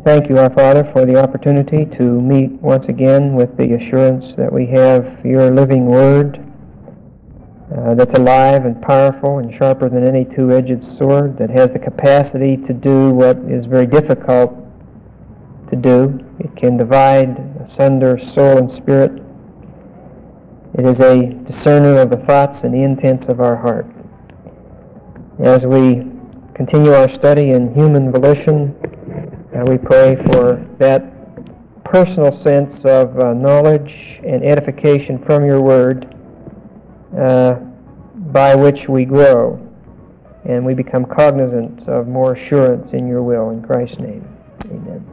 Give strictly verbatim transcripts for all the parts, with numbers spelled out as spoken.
Thank you, our Father, for the opportunity to meet once again with the assurance that we have your living Word uh, that's alive and powerful and sharper than any two-edged sword, that has the capacity to do what is very difficult to do. It can divide asunder soul and spirit. It is a discerner of the thoughts and the intents of our heart. As we continue our study in human volition, Uh, we pray for that personal sense of uh, knowledge and edification from your word uh, by which we grow and we become cognizant of more assurance in your will. In Christ's name, amen.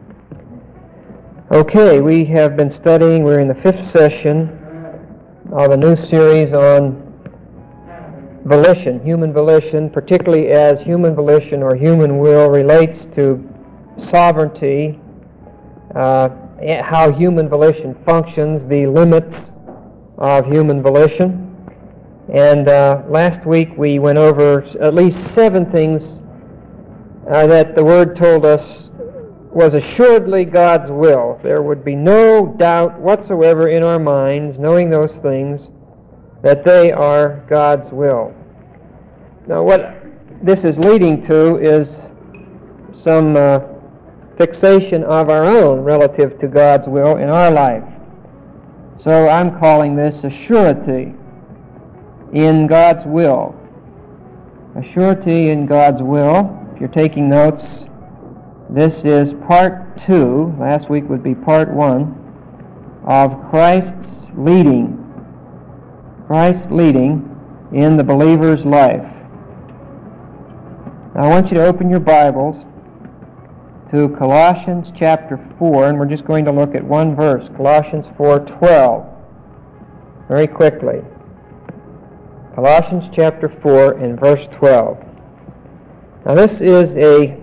Okay, we have been studying, we're in the fifth session of a new series on volition, human volition, particularly as human volition or human will relates to sovereignty, uh, how human volition functions, the limits of human volition. And uh, last week we went over at least seven things uh, that the Word told us was assuredly God's will. There would be no doubt whatsoever in our minds, knowing those things, that they are God's will. Now what this is leading to is some uh, fixation of our own relative to God's will in our life. So I'm calling this a surety in God's will. A surety in God's will. If you're taking notes, this is part two, last week would be part one, of Christ's leading. Christ's leading in the believer's life. Now I want you to open your Bibles to Colossians chapter four, and we're just going to look at one verse, Colossians four twelve, very quickly. Colossians chapter four and verse twelve. Now this is a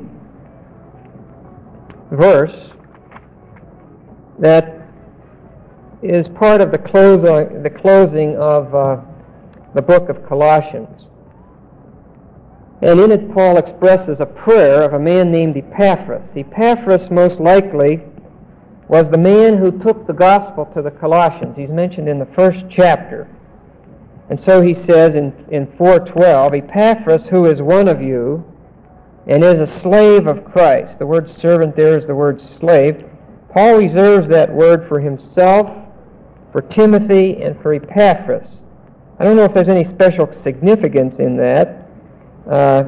verse that is part of the, close, the closing of uh, the book of Colossians. And in it, Paul expresses a prayer of a man named Epaphras. Epaphras, most likely, was the man who took the gospel to the Colossians. He's mentioned in the first chapter. And so he says in, in four twelve, Epaphras, who is one of you, and is a slave of Christ. The word servant there is the word slave. Paul reserves that word for himself, for Timothy, and for Epaphras. I don't know if there's any special significance in that. Uh,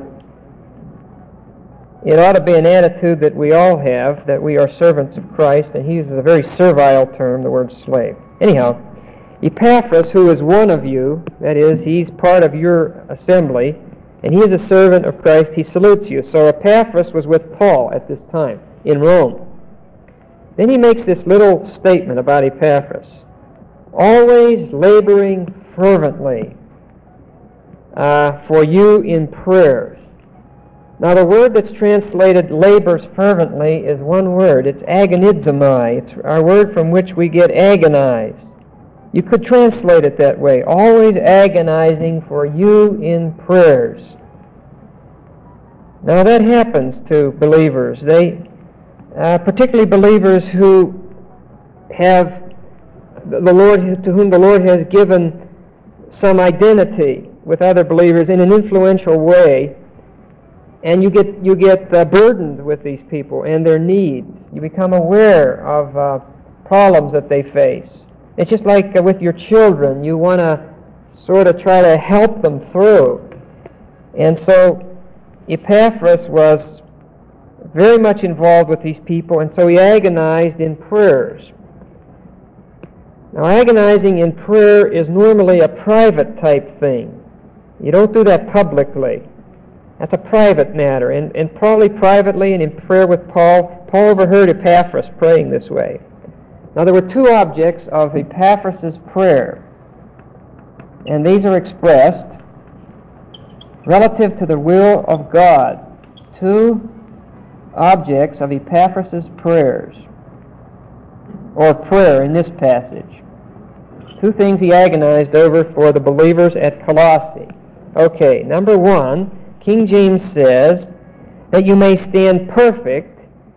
it ought to be an attitude that we all have, that we are servants of Christ, and he uses a very servile term, the word slave. Anyhow, Epaphras, who is one of you, that is, he's part of your assembly, and he is a servant of Christ, he salutes you. So Epaphras was with Paul at this time in Rome. Then he makes this little statement about Epaphras. Always laboring fervently Uh, for you in prayers. Now the word that's translated labors fervently is one word. It's agonizomai. It's our word from which we get agonize. You could translate it that way. Always agonizing for you in prayers. Now that happens to believers. They, uh, particularly believers who have the Lord, to whom the Lord has given some identity with other believers in an influential way, and you get you get uh, burdened with these people and their needs. You become aware of uh, problems that they face. It's just like uh, with your children. You want to sort of try to help them through. And so Epaphras was very much involved with these people, and so he agonized in prayers. Now, agonizing in prayer is normally a private type thing. You don't do that publicly. That's a private matter. And, and probably privately and in prayer with Paul, Paul overheard Epaphras praying this way. Now, there were two objects of Epaphras' prayer, and these are expressed relative to the will of God. Two objects of Epaphras' prayers, or prayer in this passage. Two things he agonized over for the believers at Colossae. Okay, number one, King James says that you may stand perfect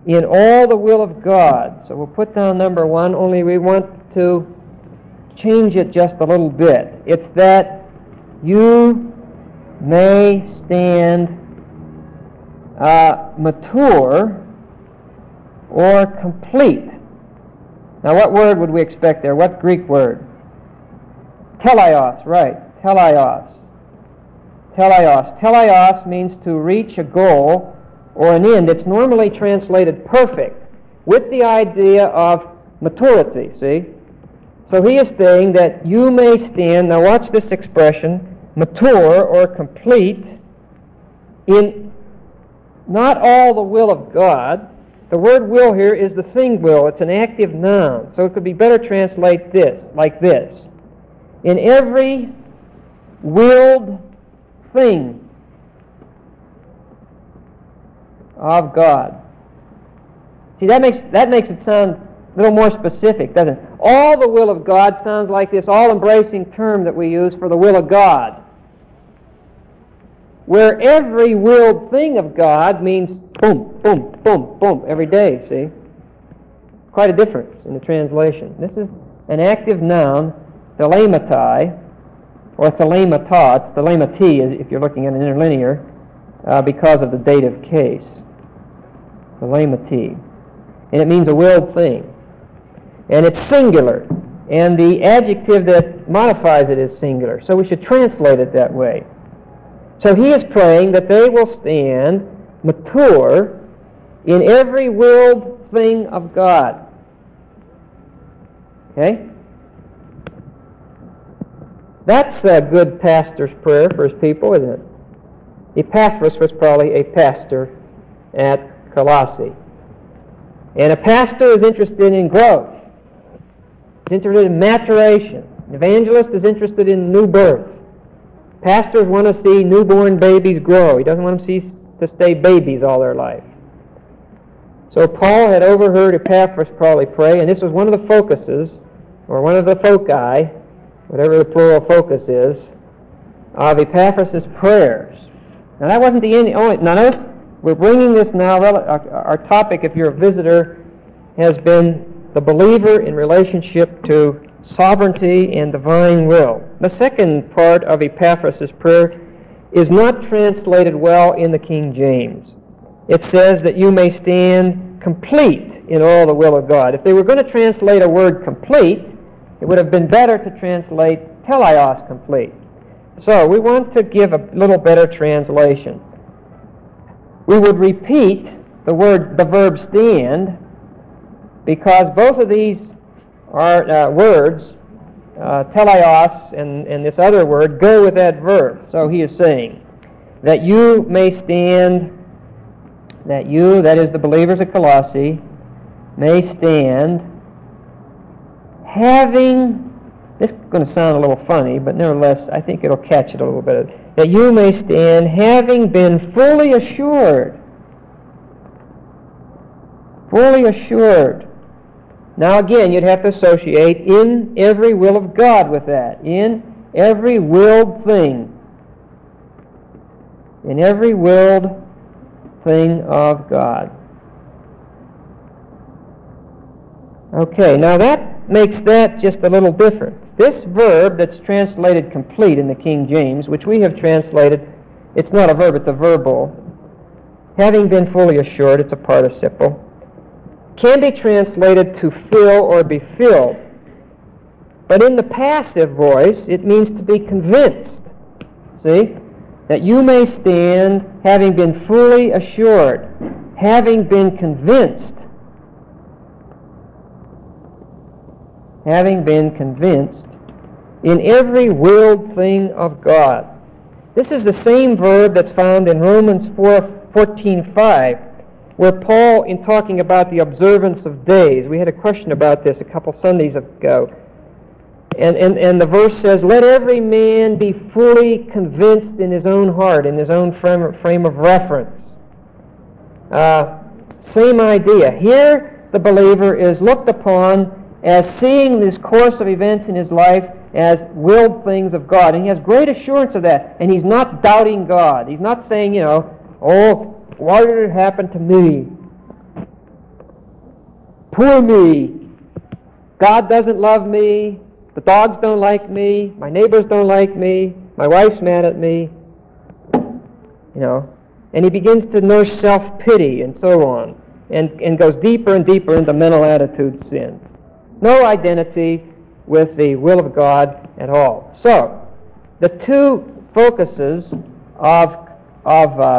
in all the will of God. So we'll put down number one, only we want to change it just a little bit. It's that you may stand uh, mature or complete. Now what word would we expect there? What Greek word? Teleios, right. Teleios. Teleios. Teleios means to reach a goal or an end. It's normally translated perfect with the idea of maturity, see? So he is saying that you may stand, now watch this expression, mature or complete in not all the will of God. The word will here is the thing will. It's an active noun. So it could be better translate this, like this. In every willed thing of God. See, that makes that makes it sound a little more specific, doesn't it? All the will of God sounds like this all-embracing term that we use for the will of God. Where every willed thing of God means boom, boom, boom, boom, every day, see? Quite a difference in the translation. This is an active noun, thelematai, or thelemata. It's thelemati if you're looking at an interlinear, uh, because of the dative case. Thelemati. And it means a willed thing. And it's singular. And the adjective that modifies it is singular. So we should translate it that way. So he is praying that they will stand mature in every willed thing of God. Okay? That's a good pastor's prayer for his people, isn't it? Epaphras was probably a pastor at Colossae. And a pastor is interested in growth. He's interested in maturation. An evangelist is interested in new birth. Pastors want to see newborn babies grow. He doesn't want them to, see, to stay babies all their life. So Paul had overheard Epaphras probably pray, and this was one of the focuses, or one of the foci, whatever the plural focus is, of Epaphras' prayers. Now that wasn't the end. Only, now notice, we're bringing this now, our, our topic, if you're a visitor, has been the believer in relationship to sovereignty and divine will. The second part of Epaphras' prayer is not translated well in the King James. It says that you may stand complete in all the will of God. If they were going to translate a word complete, it would have been better to translate teleios, complete. So we want to give a little better translation. We would repeat the word, the verb stand, because both of these are uh, words, uh, teleios and, and this other word, go with that verb. So he is saying that you may stand, that you, that is the believers at Colossae, may stand having, this is going to sound a little funny, but nevertheless I think it'll catch it a little bit, that you may stand having been fully assured, fully assured. Now again, you'd have to associate in every will of God with that. In every willed thing. In every willed thing of God. Okay, now that makes that just a little different. This verb that's translated complete in the King James, which we have translated, it's not a verb, it's a verbal. Having been fully assured, it's a participle, can be translated to fill or be filled. But in the passive voice, it means to be convinced. See? That you may stand having been fully assured, having been convinced, having been convinced in every willed thing of God. This is the same verb that's found in Romans four fourteen five, where Paul, in talking about the observance of days, we had a question about this a couple Sundays ago, and, and, and the verse says, let every man be fully convinced in his own heart, in his own frame, frame of reference. Uh, same idea. Here, the believer is looked upon as seeing this course of events in his life as willed things of God, and he has great assurance of that, and he's not doubting God. He's not saying, you know, oh, why did it happen to me? poor me. God doesn't love me. The dogs don't like me. My neighbors don't like me. My wife's mad at me. You know, and he begins to nurse self-pity and so on, and, and goes deeper and deeper into mental attitude sin. No identity with the will of God at all. So, the two focuses of of uh,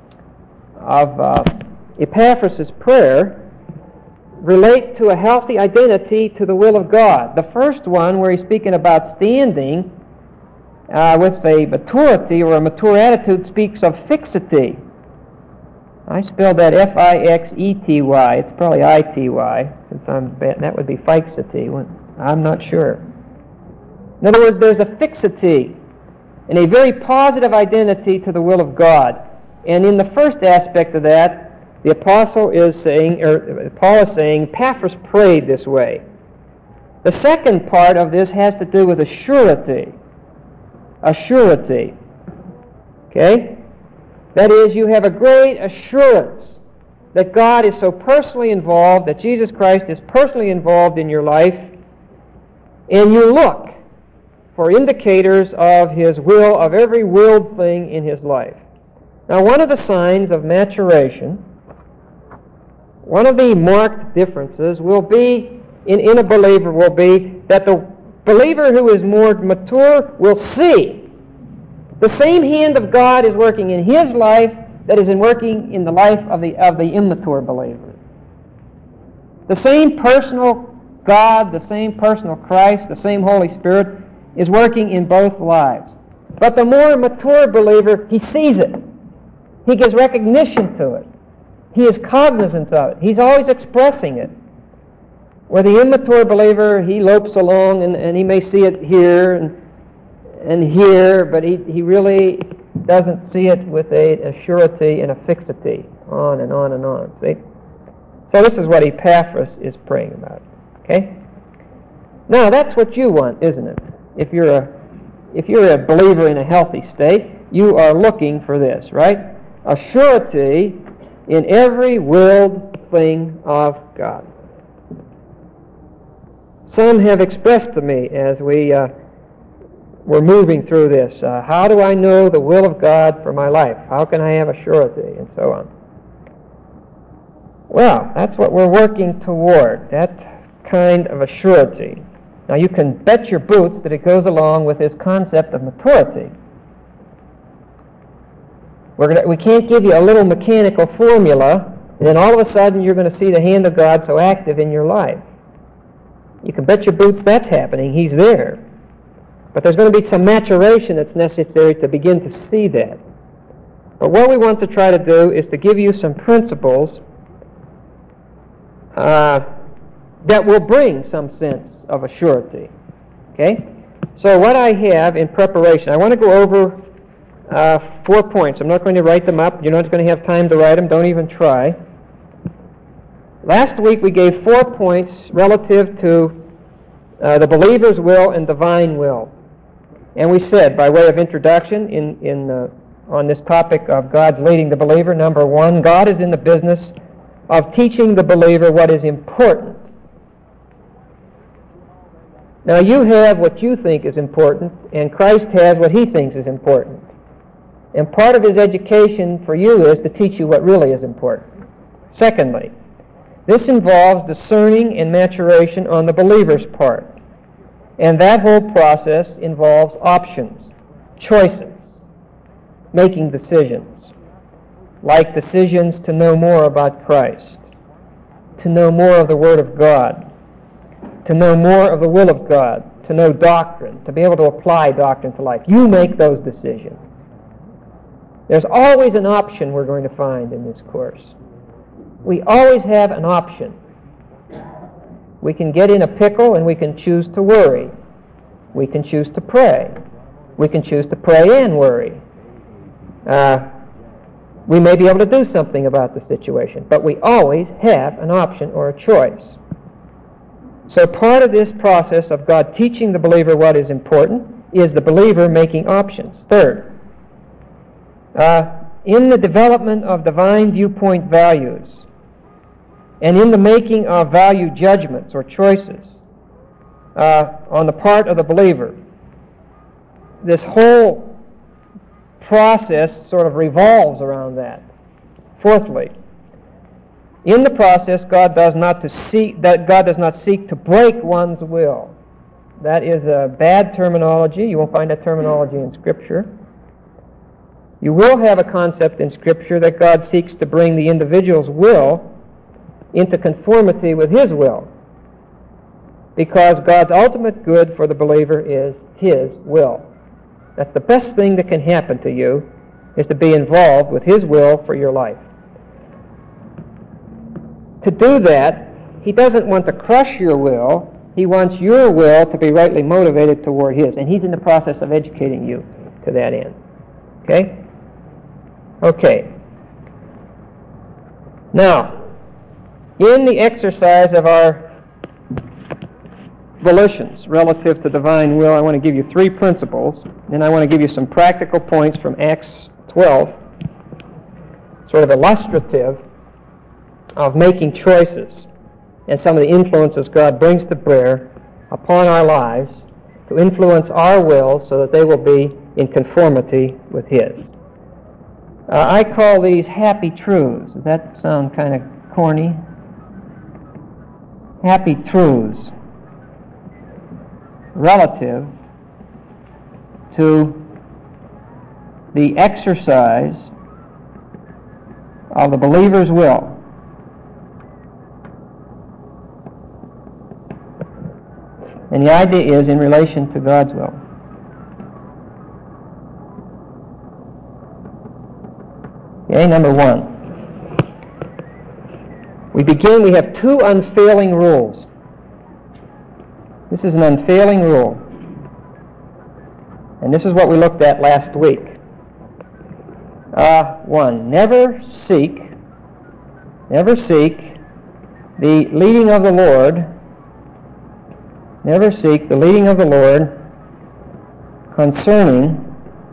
of uh, Epaphras' prayer relate to a healthy identity to the will of God. The first one, where he's speaking about standing uh, with a maturity or a mature attitude, speaks of fixity. I spelled that F I X E T Y. It's probably I T Y, since I'm bad. That would be fixity. I'm not sure. In other words, there's a fixity and a very positive identity to the will of God. And in the first aspect of that, the apostle is saying, or Paul is saying, Epaphras prayed this way. The second part of this has to do with a surety. A surety. Okay? That is, you have a great assurance that God is so personally involved, that Jesus Christ is personally involved in your life, and you look for indicators of His will, of every willed thing in His life. Now, one of the signs of maturation, one of the marked differences will be, in, in a believer, will be that the believer who is more mature will see the same hand of God is working in his life that is in working in the life of the of the immature believer. The same personal God, the same personal Christ, the same Holy Spirit is working in both lives. But the more mature believer, he sees it. He gives recognition to it. He is cognizant of it. He's always expressing it. Where the immature believer, he lopes along and, and he may see it here and and here, but he, he really doesn't see it with a, a surety and a fixity, on and on and on. See? So this is what Epaphras is praying about. Okay? Now that's what you want, isn't it? If you're a if you're a believer in a healthy state, you are looking for this, right? A surety in every willed thing of God. Some have expressed to me as we uh, were moving through this, uh, how do I know the will of God for my life? How can I have a surety? And so on. Well, that's what we're working toward, that kind of a surety. Now you can bet your boots that it goes along with this concept of maturity. We're gonna, we can't give you a little mechanical formula, and then all of a sudden you're going to see the hand of God so active in your life. You can bet your boots that's happening. He's there. But there's going to be some maturation that's necessary to begin to see that. But what we want to try to do is to give you some principles uh, that will bring some sense of a surety. Okay? So what I have in preparation, I want to go over uh, four points. I'm not going to write them up. You're not going to have time to write them. Don't even try. Last week we gave four points relative to uh, the believer's will and divine will. And we said, by way of introduction, in, in uh, on this topic of God's leading the believer, number one, God is in the business of teaching the believer what is important. Now you have what you think is important, and Christ has what He thinks is important. And part of His education for you is to teach you what really is important. Secondly, this involves discerning and maturation on the believer's part. And that whole process involves options, choices, making decisions, like decisions to know more about Christ, to know more of the Word of God, to know more of the will of God, to know doctrine, to be able to apply doctrine to life. You make those decisions. There's always an option we're going to find in this course. We always have an option. We can get in a pickle and we can choose to worry. We can choose to pray. We can choose to pray and worry. Uh, we may be able to do something about the situation, but we always have an option or a choice. So part of this process of God teaching the believer what is important is the believer making options. Third, uh, in the development of divine viewpoint values, and in the making of value judgments or choices uh, on the part of the believer. This whole process sort of revolves around that. Fourthly, in the process, God does not to seek that God does not seek to break one's will. That is a bad terminology. You won't find that terminology in Scripture. You will have a concept in Scripture that God seeks to bring the individual's will into conformity with His will, because God's ultimate good for the believer is His will. That's the best thing that can happen to you, is to be involved with His will for your life. To do that, He doesn't want to crush your will. He wants your will to be rightly motivated toward His, and He's in the process of educating you to that end. Okay? Okay. Now, in the exercise of our volitions relative to divine will, I want to give you three principles, and I want to give you some practical points from Acts twelve, sort of illustrative of making choices and some of the influences God brings to bear upon our lives to influence our will so that they will be in conformity with His. Uh, I call these happy truths. Does that sound kind of corny? Happy truths relative to the exercise of the believer's will. And the idea is in relation to God's will. Okay, number one. We begin, we have two unfailing rules. This is an unfailing rule. And this is what we looked at last week. Uh, one, never seek, never seek the leading of the Lord, never seek the leading of the Lord concerning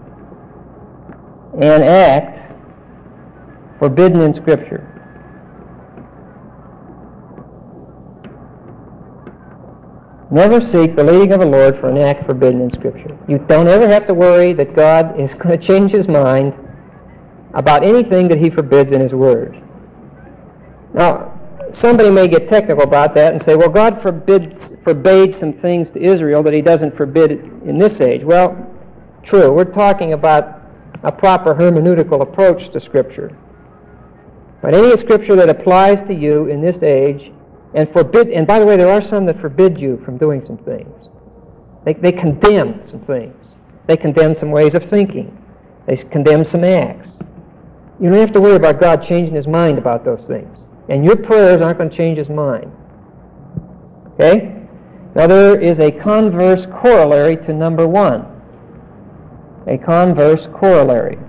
an act forbidden in Scripture. Never seek the leading of the Lord for an act forbidden in Scripture. You don't ever have to worry that God is going to change His mind about anything that He forbids in His Word. Now, somebody may get technical about that and say, well, God forbids, forbade some things to Israel that He doesn't forbid in this age. Well, true. We're talking about a proper hermeneutical approach to Scripture. But any Scripture that applies to you in this age and forbid, and by the way, there are some that forbid you from doing some things. They, they condemn some things. They condemn some ways of thinking. They condemn some acts. You don't have to worry about God changing His mind about those things. And your prayers aren't going to change His mind. Okay? Now there is a converse corollary to number one. A converse corollary.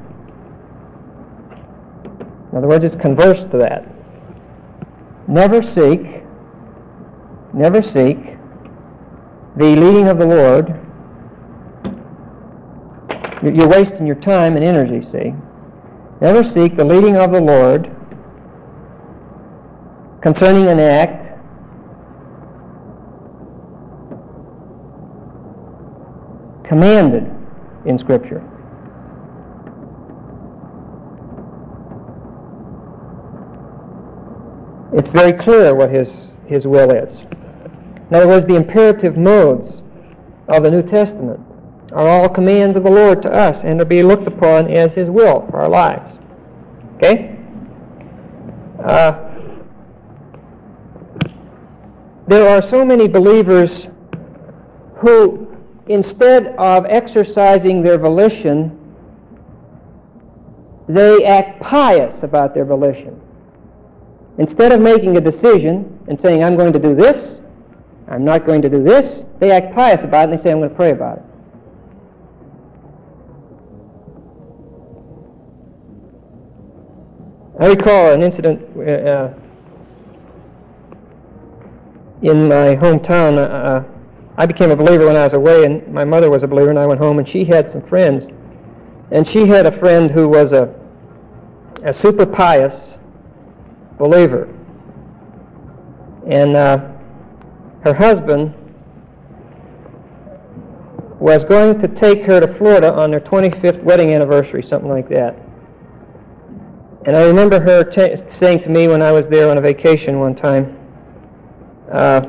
In other words, it's converse to that. Never seek, never seek the leading of the Lord. You're wasting your time and energy, see. Never seek the leading of the Lord concerning an act commanded in Scripture. It's very clear what his, his will is. In other words, the imperative modes of the New Testament are all commands of the Lord to us and to be looked upon as His will for our lives. Okay? Uh, there are so many believers who, instead of exercising their volition, they act pious about their volition. Instead of making a decision and saying, I'm going to do this, I'm not going to do this, they act pious about it and they say, I'm going to pray about it. I recall an incident uh, in my hometown. Uh, I became a believer when I was away, and my mother was a believer, and I went home, and she had some friends. And she had a friend who was a, a super pious believer. And uh, her husband was going to take her to Florida on their twenty-fifth wedding anniversary, something like that. And I remember her t- saying to me when I was there on a vacation one time, uh,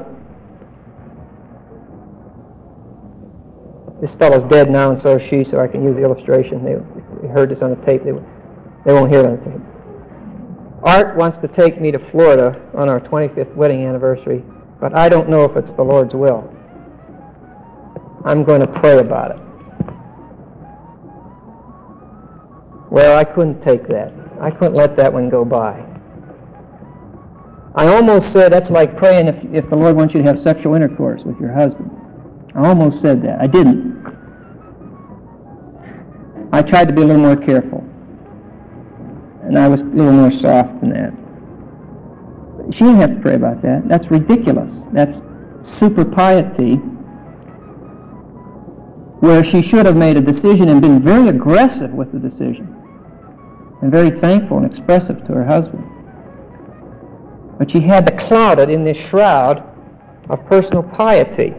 this fellow's dead now and so is she, so I can use the illustration. They, they heard this on the tape. They, they won't hear it on the tape. Art wants to take me to Florida on our twenty-fifth wedding anniversary, but I don't know if it's the Lord's will. I'm going to pray about it. Well, I couldn't take that. I couldn't let that one go by. I almost said that's like praying if, if the Lord wants you to have sexual intercourse with your husband. I almost said that. I didn't. I tried to be a little more careful. And I was a little more soft than that. She didn't have to pray about that. That's ridiculous. That's super piety, where she should have made a decision and been very aggressive with the decision and very thankful and expressive to her husband. But she had to cloud it in this shroud of personal piety.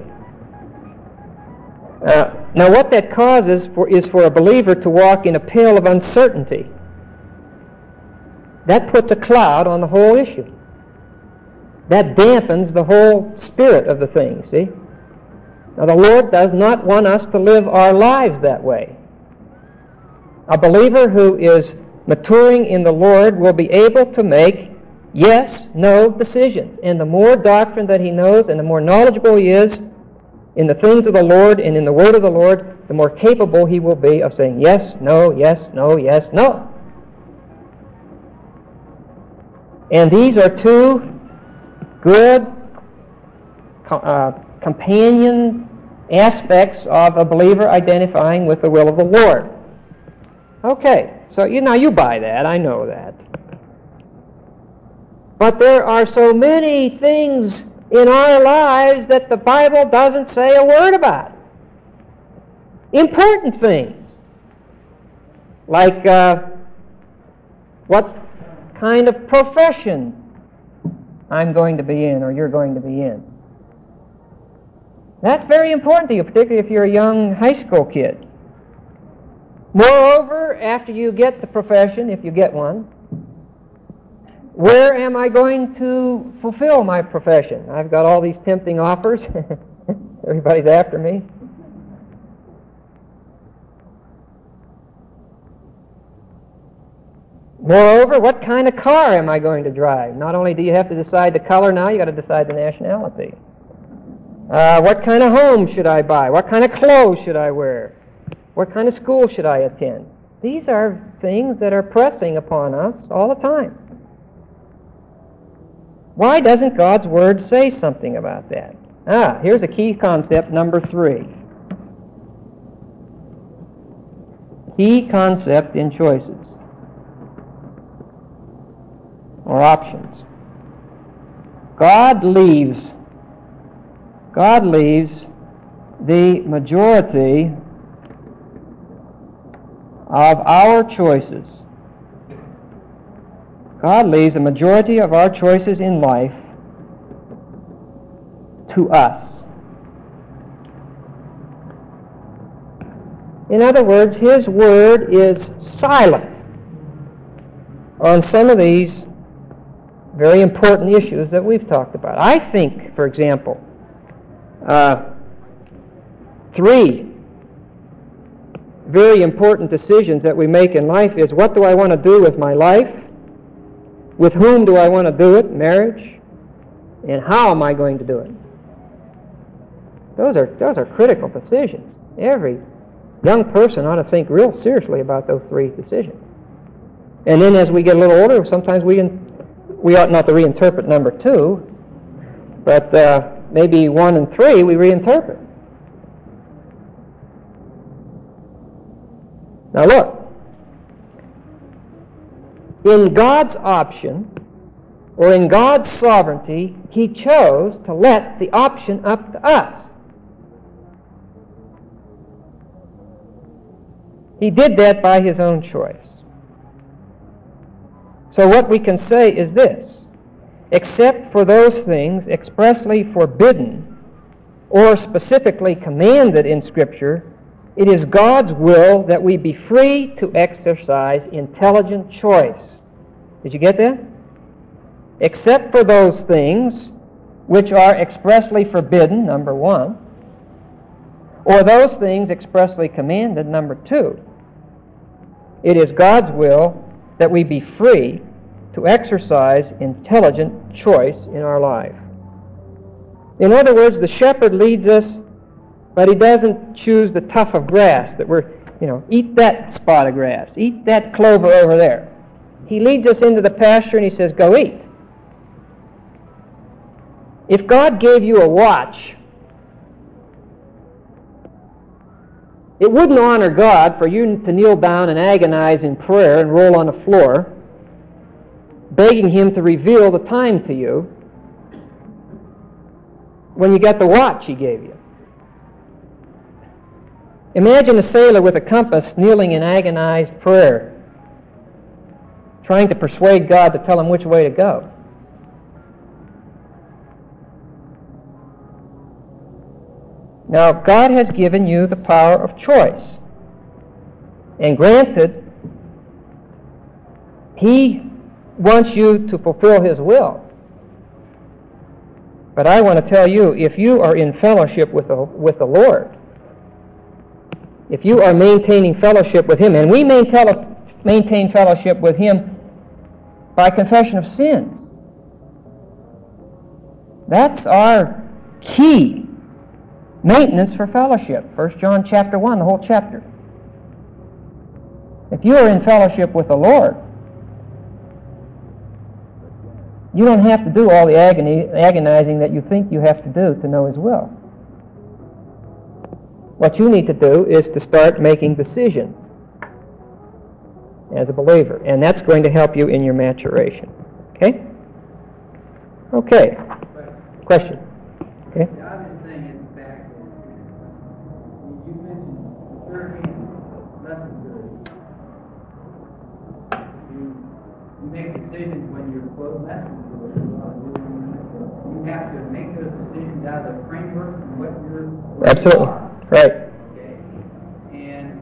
Uh, now what that causes for, is for a believer to walk in a pale of uncertainty. That puts a cloud on the whole issue. That dampens the whole spirit of the thing, see? Now the Lord does not want us to live our lives that way. A believer who is maturing in the Lord will be able to make yes, no decisions. And the more doctrine that he knows and the more knowledgeable he is in the things of the Lord and in the Word of the Lord, the more capable he will be of saying yes, no, yes, no, yes, no. And these are two good uh, companion aspects of a believer identifying with the will of the Lord. Okay, so you now you buy that, I know that. But there are so many things in our lives that the Bible doesn't say a word about. Important things. Like uh, what kind of profession I'm going to be in or you're going to be in. That's very important to you, particularly if you're a young high school kid. Moreover, after you get the profession, if you get one, where am I going to fulfill my profession? I've got all these tempting offers. Everybody's after me. Moreover, what kind of car am I going to drive? Not only do you have to decide the color now, you've got to decide the nationality. Uh, what kind of home should I buy? What kind of clothes should I wear? What kind of school should I attend? These are things that are pressing upon us all the time. Why doesn't God's Word say something about that? Ah, here's a key concept, number three. Key concept in choices or options. God leaves God leaves the majority of our choices. God leaves the majority of our choices in life to us. In other words, His Word is silent on some of these very important issues that we've talked about. I think, for example, uh, three very important decisions that we make in life is, what do I want to do with my life? With whom do I want to do it, marriage? And how am I going to do it? Those are those are critical decisions. Every young person ought to think real seriously about those three decisions. And then as we get a little older, sometimes we we ought not to reinterpret number two, but uh, maybe one and three we reinterpret. Now look, in God's option, or in God's sovereignty, He chose to let the option up to us. He did that by His own choice. So what we can say is this: except for those things expressly forbidden or specifically commanded in Scripture, it is God's will that we be free to exercise intelligent choice. Did you get that? Except for those things which are expressly forbidden, number one, or those things expressly commanded, number two. It is God's will that we be free to exercise intelligent choice in our life. In other words, the shepherd leads us, but he doesn't choose the tuft of grass that we're, you know, eat that spot of grass, eat that clover over there. He leads us into the pasture and he says, go eat. If God gave you a watch, it wouldn't honor God for you to kneel down and agonize in prayer and roll on the floor, begging Him to reveal the time to you when you got the watch He gave you. Imagine a sailor with a compass kneeling in agonized prayer, trying to persuade God to tell him which way to go. Now, God has given you the power of choice. And granted, He wants you to fulfill His will. But I want to tell you, if you are in fellowship with the, with the Lord, if you are maintaining fellowship with Him, and we maintain, maintain fellowship with Him by confession of sins, that's our key maintenance for fellowship. First John chapter one, the whole chapter. If you are in fellowship with the Lord, you don't have to do all the agony, agonizing that you think you have to do to know His will. What you need to do is to start making decisions as a believer, and that's going to help you in your maturation. Okay? Okay. Question? Okay? Make decisions when you're quote lessons. You have to make those decisions out of the framework and what you're. What Absolutely. You are. Right. Okay. And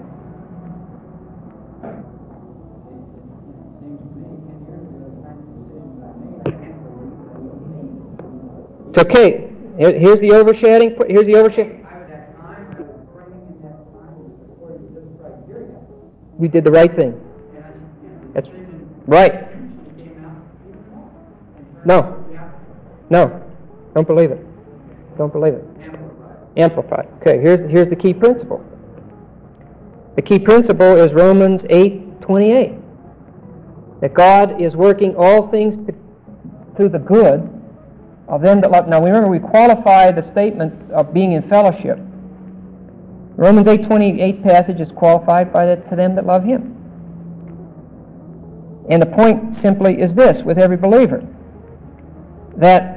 it seems to me ten years ago, the kind of decisions I made, I can't believe. It's okay. Here's the overshadowing. Here's the overshadowing. I was at time. I was praying in that time according to this criteria. You did the right thing. And I, you know, That's decision right. came out even more. No. No. Don't believe it. Don't believe it. Amplified. Okay, here's, here's the key principle. The key principle is Romans eight twenty-eight. That God is working all things to, to the good of them that love. Now remember, we qualify the statement of being in fellowship. Romans eight twenty-eight passage is qualified by the, to them that love Him. And the point simply is this with every believer, that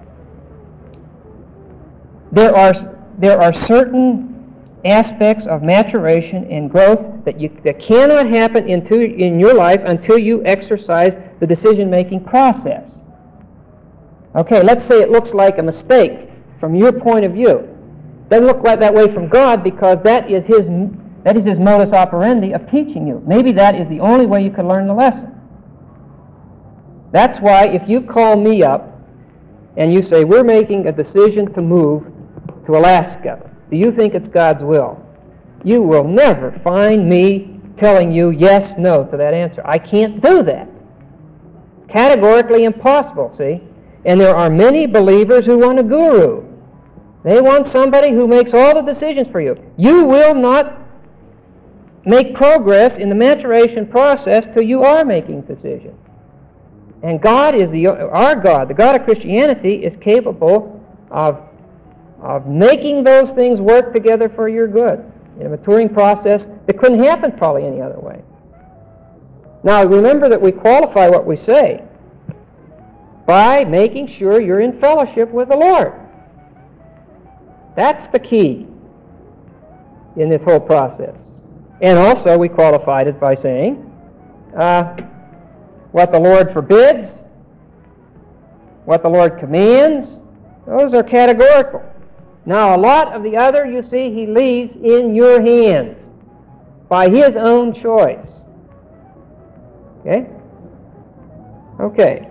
there are there are certain aspects of maturation and growth that you that cannot happen into in your life until you exercise the decision-making process. Okay, let's say it looks like a mistake from your point of view. Doesn't look like that way from God because that is His that is His modus operandi of teaching you. Maybe that is the only way you can learn the lesson. That's why if you call me up and you say, we're making a decision to move to Alaska, do you think it's God's will? You will never find me telling you yes, no to that answer. I can't do that. Categorically impossible, see? And there are many believers who want a guru. They want somebody who makes all the decisions for you. You will not make progress in the maturation process till you are making decisions. And God is the our God, the God of Christianity, is capable of of making those things work together for your good in a maturing process that couldn't happen probably any other way. Now remember that we qualify what we say by making sure you're in fellowship with the Lord. That's the key in this whole process. And also we qualified it by saying, uh, what the Lord forbids, what the Lord commands, those are categorical. Now, a lot of the other, you see, He leaves in your hands by His own choice. Okay? Okay.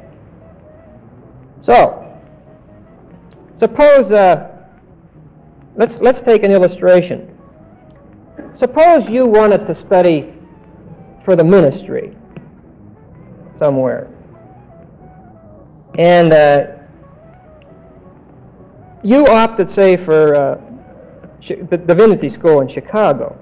So, suppose, uh, let's, let's take an illustration. Suppose you wanted to study for the ministry somewhere. And uh, you opted, say, for uh, the Divinity School in Chicago.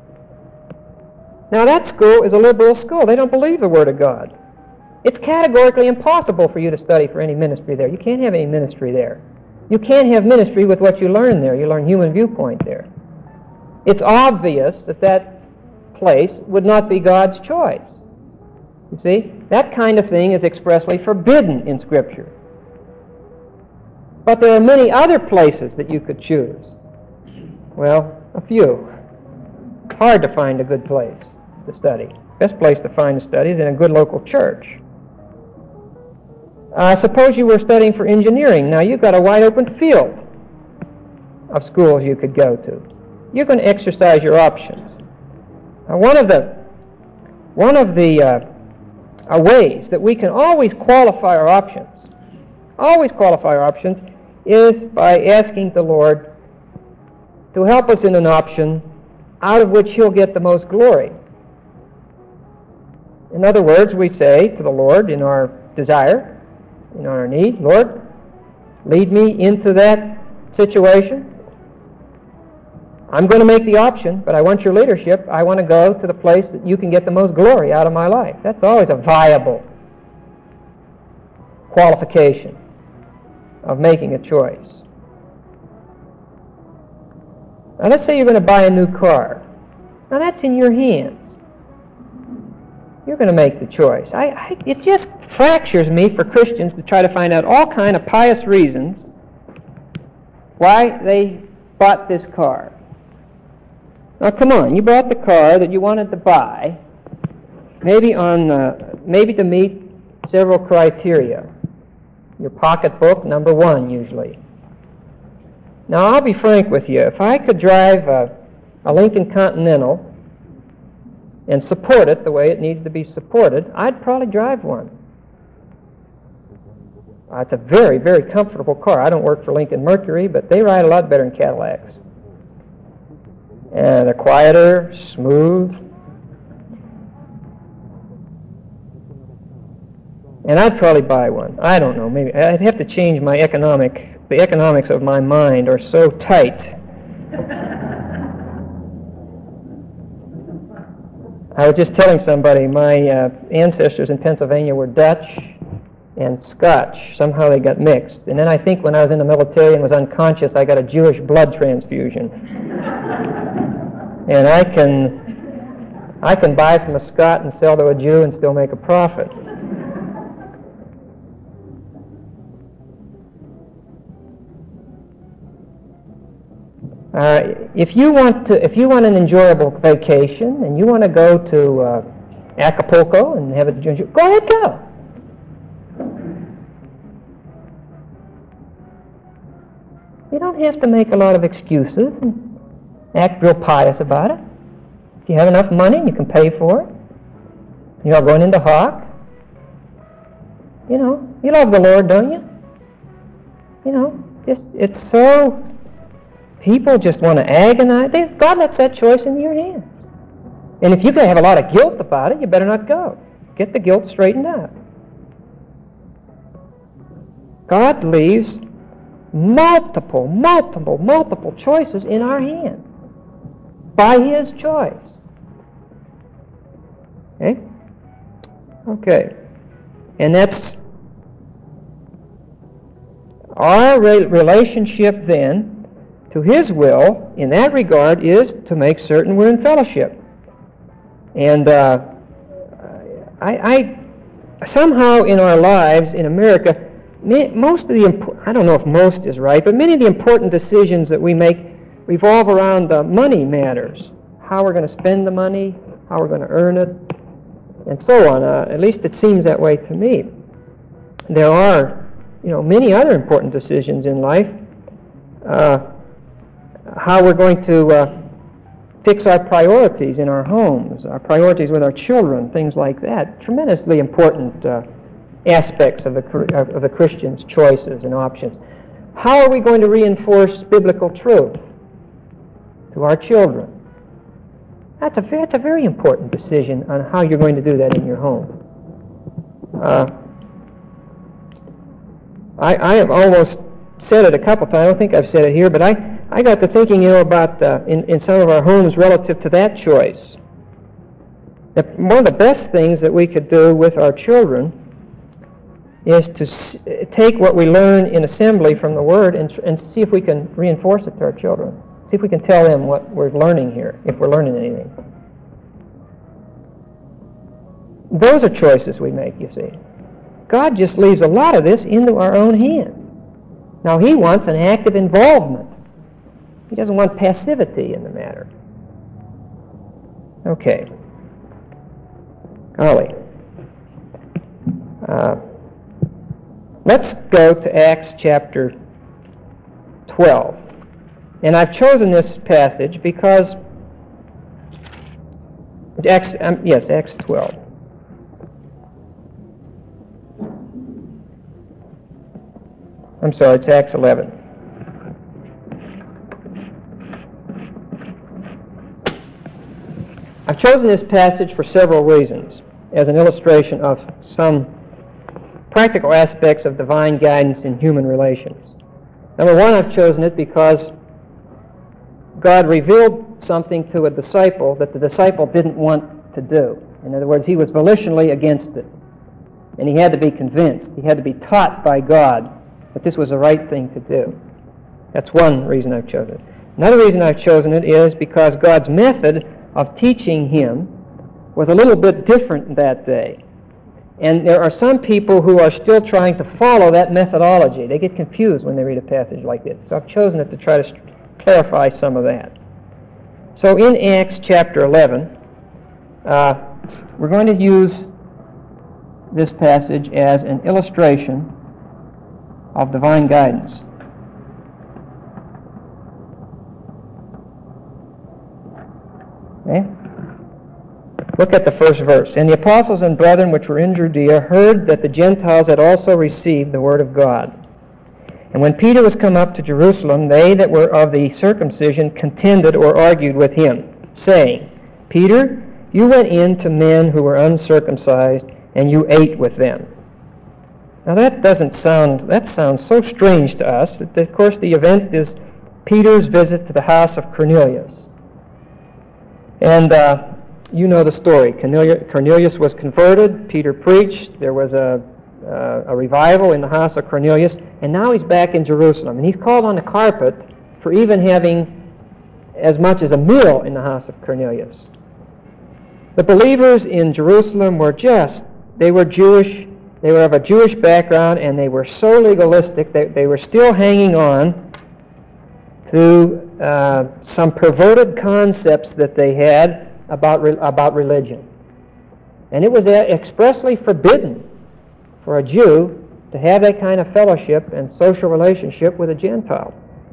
Now, that school is a liberal school. They don't believe the Word of God. It's categorically impossible for you to study for any ministry there. You can't have any ministry there. You can't have ministry with what you learn there. You learn human viewpoint there. It's obvious that that place would not be God's choice. You see, that kind of thing is expressly forbidden in Scripture. But there are many other places that you could choose. Well, a few. Hard to find a good place to study. Best place to find a study is in a good local church. Uh, suppose you were studying for engineering. Now you've got a wide open field of schools you could go to. You're going to exercise your options. Now, one of the one of the uh, uh, ways that we can always qualify our options, always qualify our options, is by asking the Lord to help us in an option out of which He'll get the most glory. In other words, we say to the Lord in our desire, in our need, Lord, lead me into that situation. I'm going to make the option, but I want your leadership. I want to go to the place that you can get the most glory out of my life. That's always a viable qualification of making a choice. Now let's say you're going to buy a new car. Now that's in your hands. You're going to make the choice. I, I, it just fractures me for Christians to try to find out all kind of pious reasons why they bought this car. Now come on, you bought the car that you wanted to buy, maybe on, uh, maybe to meet several criteria. Your pocketbook, number one, usually. Now I'll be frank with you. If I could drive a, a Lincoln Continental and support it the way it needs to be supported, I'd probably drive one. Uh, it's a very, very comfortable car. I don't work for Lincoln Mercury, but they ride a lot better than Cadillacs. And they're quieter, smooth. And I'd probably buy one. I don't know, maybe. I'd have to change my economic, the economics of my mind are so tight. I was just telling somebody my uh, ancestors in Pennsylvania were Dutch and Scotch. Somehow they got mixed. And then I think when I was in the military and was unconscious, I got a Jewish blood transfusion. And I can, I can buy from a Scot and sell to a Jew and still make a profit. Uh, if you want to, if you want an enjoyable vacation and you want to go to uh, Acapulco and have a go ahead, go. You don't have to make a lot of excuses and act real pious about it. If you have enough money, you can pay for it. You're not going into hock. You know, you love the Lord, don't you? You know, just it's so. People just want to agonize. They, God lets that choice in your hands. And if you're going to have a lot of guilt about it, you better not go. Get the guilt straightened out. God leaves multiple, multiple, multiple choices in our hands by His choice. Okay? Okay. And that's our re- relationship then to His will, in that regard, is to make certain we're in fellowship. And uh, I, I somehow in our lives in America, most of the, imp- I don't know if most is right, but many of the important decisions that we make revolve around uh, money matters. How we're going to spend the money, how we're going to earn it, and so on. Uh, at least it seems that way to me. There are you know, many other important decisions in life. Uh, how we're going to uh, fix our priorities in our homes, our priorities with our children, things like that. Tremendously important uh, aspects of the, of the Christian's choices and options. How are we going to reinforce biblical truth to our children? That's a, that's a very important decision on how you're going to do that in your home. Uh, I, I have almost said it a couple times. I don't think I've said it here, but I, I got to thinking, you know, about uh, in, in some of our homes relative to that choice. That one of the best things that we could do with our children is to s- take what we learn in assembly from the Word and, and see if we can reinforce it to our children. See if we can tell them what we're learning here, if we're learning anything. Those are choices we make, you see. God just leaves a lot of this into our own hands. Now, He wants an active involvement. He doesn't want passivity in the matter. Okay. Golly. Uh, let's go to Acts chapter twelve. And I've chosen this passage because Acts, um, yes, Acts twelve. I'm sorry, it's Acts eleven. I've chosen this passage for several reasons as an illustration of some practical aspects of divine guidance in human relations. Number one, I've chosen it because God revealed something to a disciple that the disciple didn't want to do. In other words, he was volitionally against it. And he had to be convinced. He had to be taught by God that this was the right thing to do. That's one reason I've chosen it. Another reason I've chosen it is because God's method of teaching him was a little bit different that day. And there are some people who are still trying to follow that methodology. They get confused when they read a passage like this. So I've chosen it to try to clarify some of that. So in Acts chapter eleven, uh, we're going to use this passage as an illustration of divine guidance. Okay? Look at the first verse. And the apostles and brethren which were in Judea heard that the Gentiles had also received the word of God. And when Peter was come up to Jerusalem, they that were of the circumcision contended or argued with him, saying, Peter, you went in to men who were uncircumcised, and you ate with them. Now that doesn't sound, that sounds so strange to us. Of course, the event is Peter's visit to the house of Cornelius. And uh, you know the story. Cornelius was converted. Peter preached. There was a, uh, a revival in the house of Cornelius. And now he's back in Jerusalem. And he's called on the carpet for even having as much as a meal in the house of Cornelius. The believers in Jerusalem were just, they were Jewish, they were of a Jewish background, and they were so legalistic that they were still hanging on to uh, some perverted concepts that they had about re- about religion. And it was expressly forbidden for a Jew to have that kind of fellowship and social relationship with a Gentile.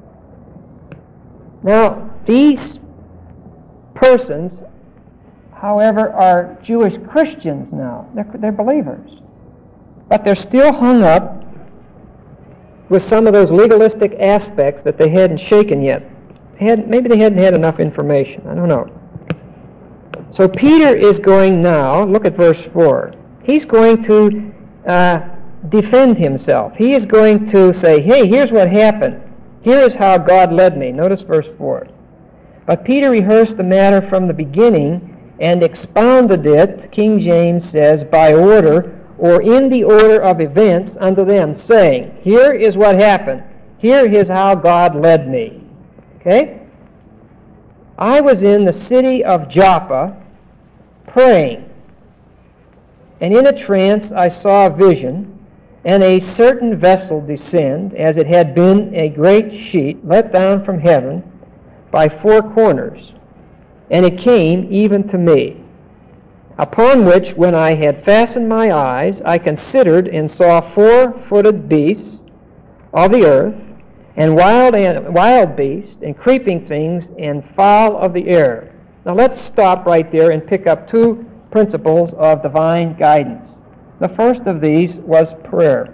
Now, these persons, however, are Jewish Christians now. They're, they're believers. But they're still hung up with some of those legalistic aspects that they hadn't shaken yet. They had, maybe they hadn't had enough information. I don't know. So Peter is going now, look at verse four. He's going to uh, defend himself. He is going to say, hey, here's what happened. Here is how God led me. Notice verse four. But Peter rehearsed the matter from the beginning and expounded it, King James says, by order, or in the order of events unto them, saying, here is what happened. Here is how God led me. Okay? I was in the city of Joppa praying, and in a trance I saw a vision, and a certain vessel descend, as it had been a great sheet let down from heaven by four corners, and it came even to me. upon which, when I had fastened my eyes, I considered and saw four-footed beasts of the earth, and wild, and wild beasts, and creeping things, and fowl of the air. Now let's stop right there and pick up two principles of divine guidance. The first of these was prayer.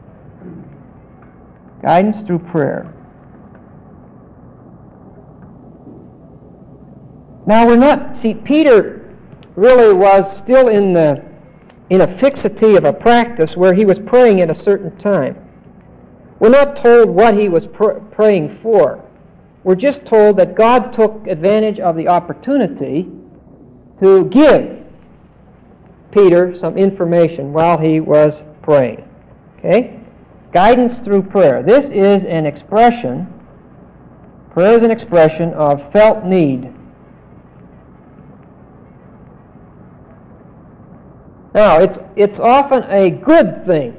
Guidance through prayer. Now we're not, see, Peter really was still in the in a fixity of a practice where he was praying at a certain time. We're not told what he was pr- praying for. We're just told that God took advantage of the opportunity to give Peter some information while he was praying. Okay? Guidance through prayer. This is an expression, prayer is an expression of felt need. Now, it's it's often a good thing.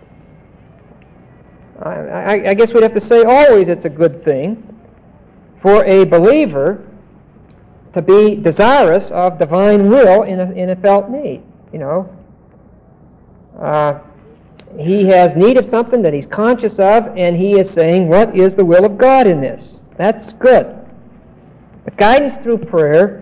I, I, I guess we'd have to say always it's a good thing for a believer to be desirous of divine will in a, in a felt need. You know, uh, he has need of something that he's conscious of, and he is saying, what is the will of God in this? That's good. But guidance through prayer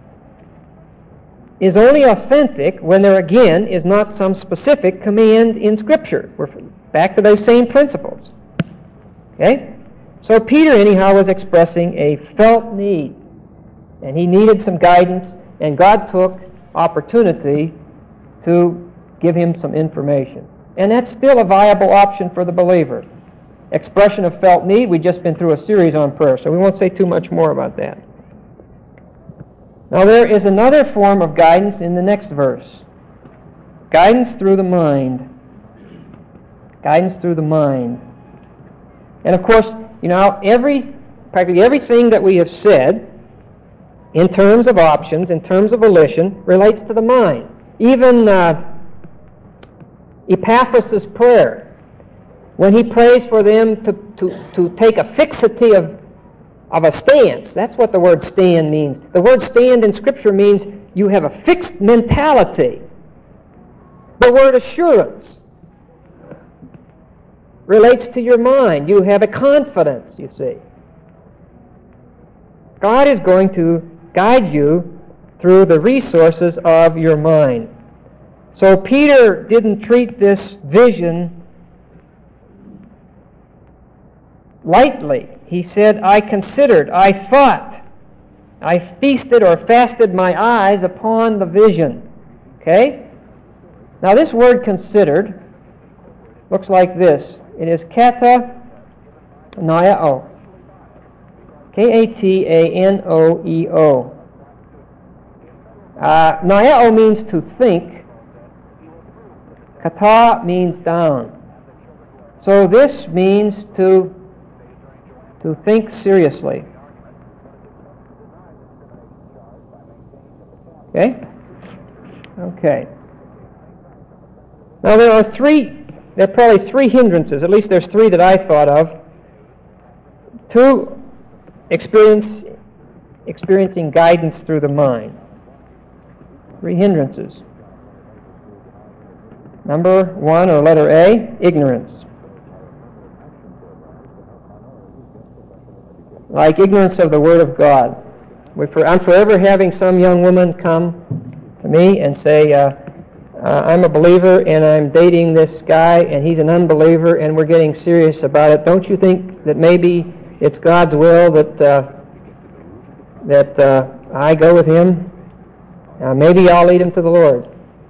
is only authentic when there again is not some specific command in Scripture. We're back to those same principles. Okay? So Peter anyhow was expressing a felt need, and he needed some guidance, and God took opportunity to give him some information. And that's still a viable option for the believer. Expression of felt need, we've just been through a series on prayer, so we won't say too much more about that. Now there is another form of guidance in the next verse. Guidance through the mind. Guidance through the mind. And of course, you know, every practically everything that we have said in terms of options, in terms of volition, relates to the mind. Even uh, Epaphras' prayer, when he prays for them to, to, to take a fixity of of a stance. That's what the word stand means. The word stand in Scripture means you have a fixed mentality. The word assurance relates to your mind. You have a confidence, you see. God is going to guide you through the resources of your mind. So Peter didn't treat this vision lightly. He said, I considered, I thought, I feasted or fasted my eyes upon the vision. Okay? Now this word considered looks like this. It is kata naeo. K A T A N O E O. Uh, naeo means to think. Kata means down. So this means to to think seriously. Okay? Okay. Now there are three, there are probably three hindrances, at least there's three that I thought of, to experience, experiencing guidance through the mind. Three hindrances. Number one, or letter A, ignorance. Like ignorance of the Word of God. I'm forever having some young woman come to me and say, uh, uh, I'm a believer and I'm dating this guy and he's an unbeliever and we're getting serious about it. Don't you think that maybe it's God's will that uh, that uh, I go with him? Uh, maybe I'll lead him to the Lord.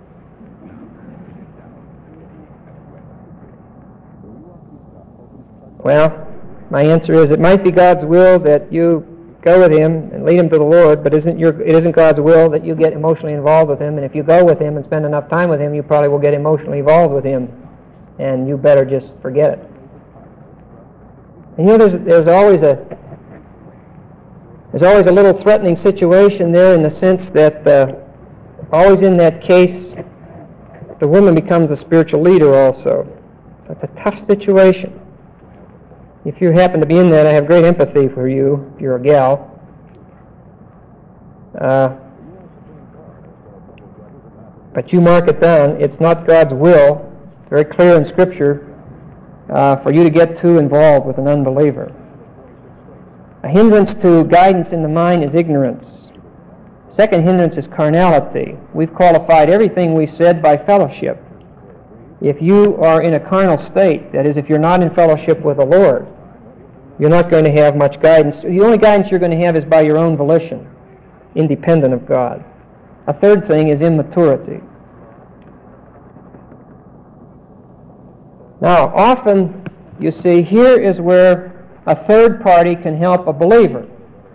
Well, my answer is it might be God's will that you go with him and lead him to the Lord, but isn't your, it isn't God's will that you get emotionally involved with him, and if you go with him and spend enough time with him, you probably will get emotionally involved with him, and you better just forget it. And you know, there's, there's always a there's always a little threatening situation there in the sense that uh, always in that case, the woman becomes the spiritual leader also. That's a tough situation. If you happen to be in that, I have great empathy for you, if you're a gal. Uh, But you mark it down. It's not God's will. It's very clear in Scripture uh, for you to get too involved with an unbeliever. A hindrance to guidance in the mind is ignorance. Second hindrance is carnality. We've qualified everything we said by fellowship. If you are in a carnal state, that is, if you're not in fellowship with the Lord, you're not going to have much guidance. The only guidance you're going to have is by your own volition, independent of God. A third thing is immaturity. Now, often, you see, here is where a third party can help a believer.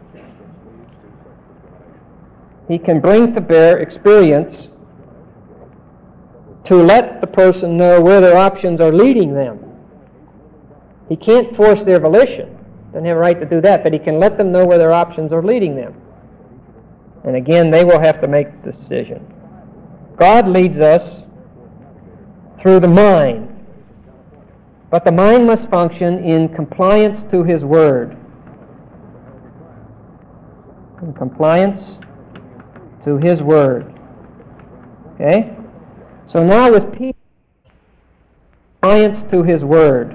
He can bring to bear experience to let the person know where their options are leading them. He can't force their volition. Doesn't have a right to do that, but he can let them know where their options are leading them. And again, they will have to make the decision. God leads us through the mind. But the mind must function in compliance to His Word. In compliance to His Word. Okay? So now with Peter, compliance to His Word.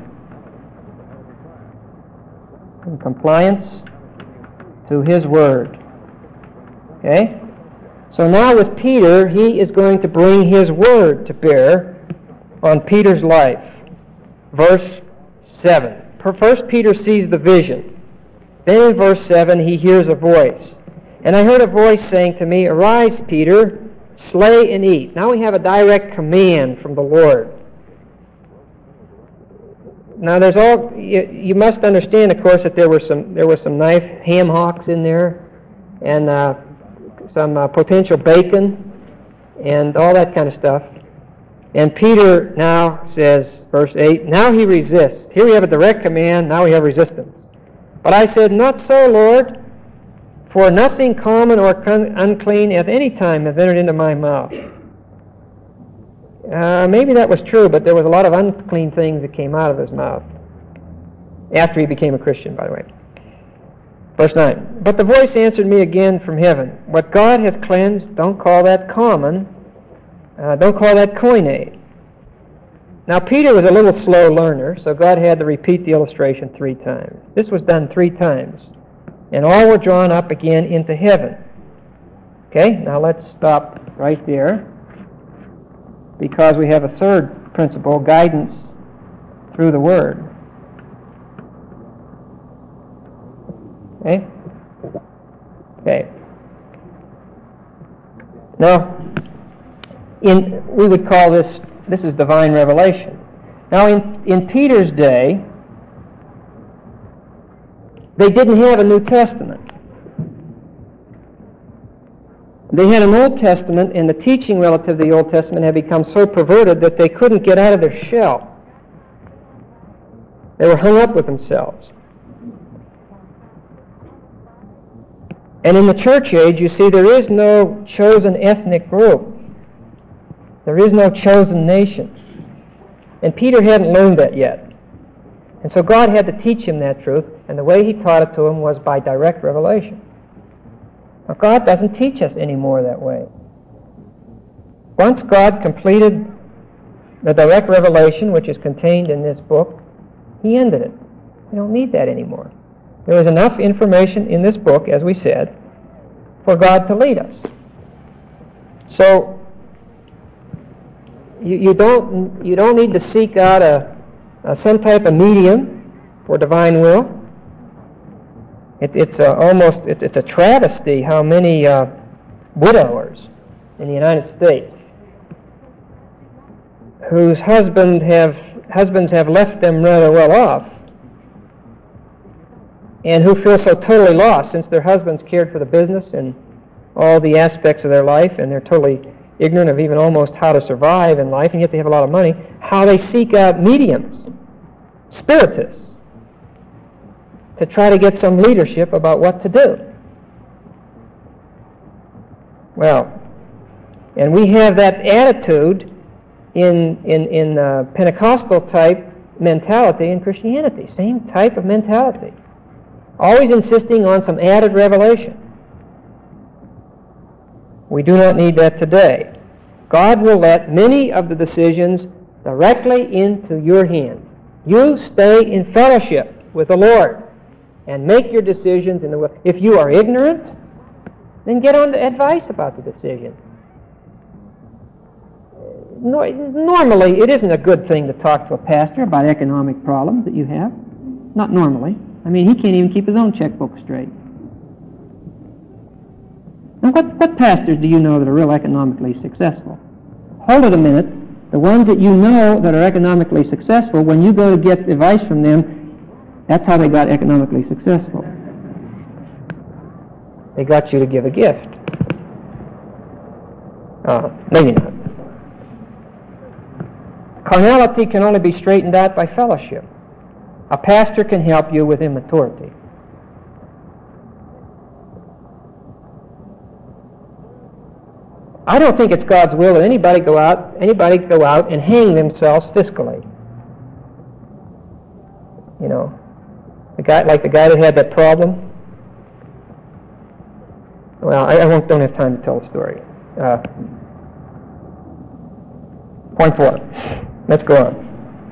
In compliance to His Word. Okay? So now with Peter, he is going to bring his Word to bear on Peter's life. Verse seven. First Peter sees the vision. Then in verse seven he hears a voice. And I heard a voice saying to me, "Arise, Peter, slay and eat." Now we have a direct command from the Lord. Now there's all you, you must understand, of course, that there were some there were some knife ham hocks in there, and uh, some uh, potential bacon, and all that kind of stuff. And Peter now says, verse eight, now he resists. Here we have a direct command, now we have resistance. But I said, "Not so, Lord, for nothing common or unclean at any time hath entered into my mouth." Uh, maybe that was true, but there was a lot of unclean things that came out of his mouth. After he became a Christian, by the way. Verse nine, "But the voice answered me again from heaven, What God hath cleansed, don't call that common. Uh, don't call that koine." Now Peter was a little slow learner, so God had to repeat the illustration three times. This was done three times. And all were drawn up again into heaven. Okay, now let's stop right there, because we have a third principle, guidance through the Word. Okay? Okay. Now, in we would call this, this is divine revelation. Now, in, in Peter's day, they didn't have a New Testament. They had an Old Testament, and the teaching relative to the Old Testament had become so perverted that they couldn't get out of their shell. They were hung up with themselves. And in the church age, you see, there is no chosen ethnic group. There is no chosen nation. And Peter hadn't learned that yet. And so God had to teach him that truth, and the way he taught it to him was by direct revelation. Now, God doesn't teach us anymore that way. Once God completed the direct revelation, which is contained in this book, He ended it. We don't need that anymore. There is enough information in this book, as we said, for God to lead us. So, you, you don't you don't need to seek out a, a some type of medium for divine will. It, it's a, almost it, it's a travesty how many uh, widowers in the United States whose husband have husbands have left them rather well off, and who feel so totally lost since their husbands cared for the business and all the aspects of their life, and they're totally ignorant of even almost how to survive in life, and yet they have a lot of money, how they seek out mediums, spiritists, to try to get some leadership about what to do. Well, and we have that attitude in in, in uh, Pentecostal type mentality in Christianity, same type of mentality. Always insisting on some added revelation. We do not need that today. God will let many of the decisions directly into your hands. You stay in fellowship with the Lord and make your decisions in the way. If you are ignorant, then get on to advice about the decision. No, normally, it isn't a good thing to talk to a pastor about economic problems that you have. Not normally. I mean, he can't even keep his own checkbook straight. Now, what, what pastors do you know that are real economically successful? Hold it a minute. The ones that you know that are economically successful, when you go to get advice from them, that's how they got economically successful. They got you to give a gift. Uh, maybe not. Carnality can only be straightened out by fellowship. A pastor can help you with immaturity. I don't think it's God's will that anybody go out, anybody go out and hang themselves fiscally. You know, the guy, like the guy that had that problem. Well, I, I won't, don't have time to tell the story. Uh, point four. Let's go on.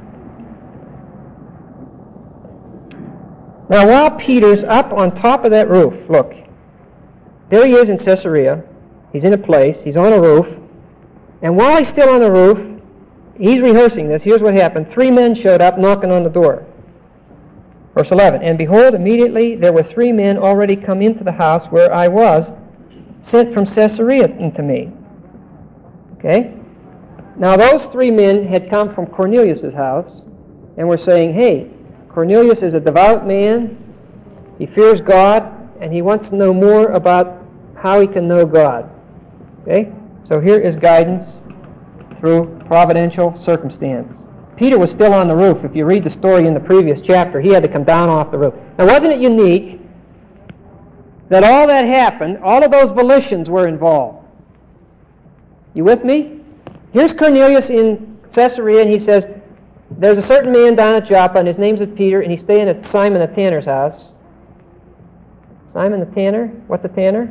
Now, while Peter's up on top of that roof, look, there he is in Caesarea. He's in a place. He's on a roof. And while he's still on the roof, he's rehearsing this. Here's what happened. Three men showed up knocking on the door. Verse eleven, and behold, immediately there were three men already come into the house where I was, sent from Caesarea into me. Okay? Now those three men had come from Cornelius' house and were saying, hey, Cornelius is a devout man, he fears God, and he wants to know more about how he can know God. Okay? So here is guidance through providential circumstance. Peter was still on the roof. If you read the story in the previous chapter, he had to come down off the roof. Now wasn't it unique that all that happened, all of those volitions were involved? You with me? Here's Cornelius in Caesarea, and he says, there's a certain man down at Joppa, and his name's Peter, and he's staying at Simon the tanner's house. Simon the tanner? What's a tanner?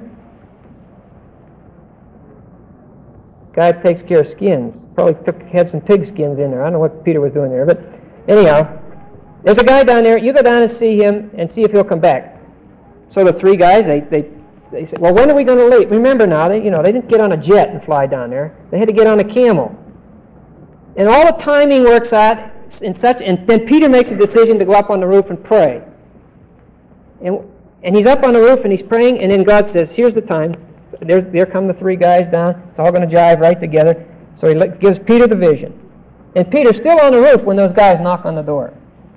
Guy that takes care of skins. Probably took, had some pig skins in there. I don't know what Peter was doing there, but anyhow, there's a guy down there. You go down and see him and see if he'll come back. So the three guys, they they they said, well, when are we going to leave? Remember now, they you know they didn't get on a jet and fly down there. They had to get on a camel. And all the timing works out in such, and then Peter makes a decision to go up on the roof and pray. And and he's up on the roof and he's praying, and then God says, here's the time. There, there come the three guys down. It's all going to jive right together. So he gives Peter the vision. And Peter's still on the roof when those guys knock on the door.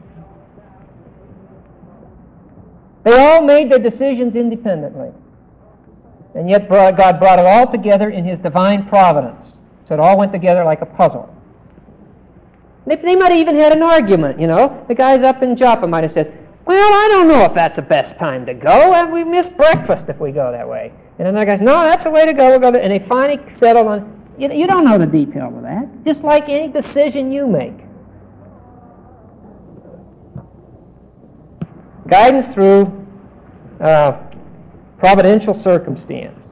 They all made their decisions independently. And yet God brought it all together in His divine providence. So it all went together like a puzzle. They, they might have even had an argument, you know. The guys up in Joppa might have said, well, I don't know if that's the best time to go. And we miss breakfast if we go that way. And another guy says, no, that's the way to go. We'll go there. And they finally settled on, you, you don't know the detail of that. Just like any decision you make. Guidance through uh, providential circumstance.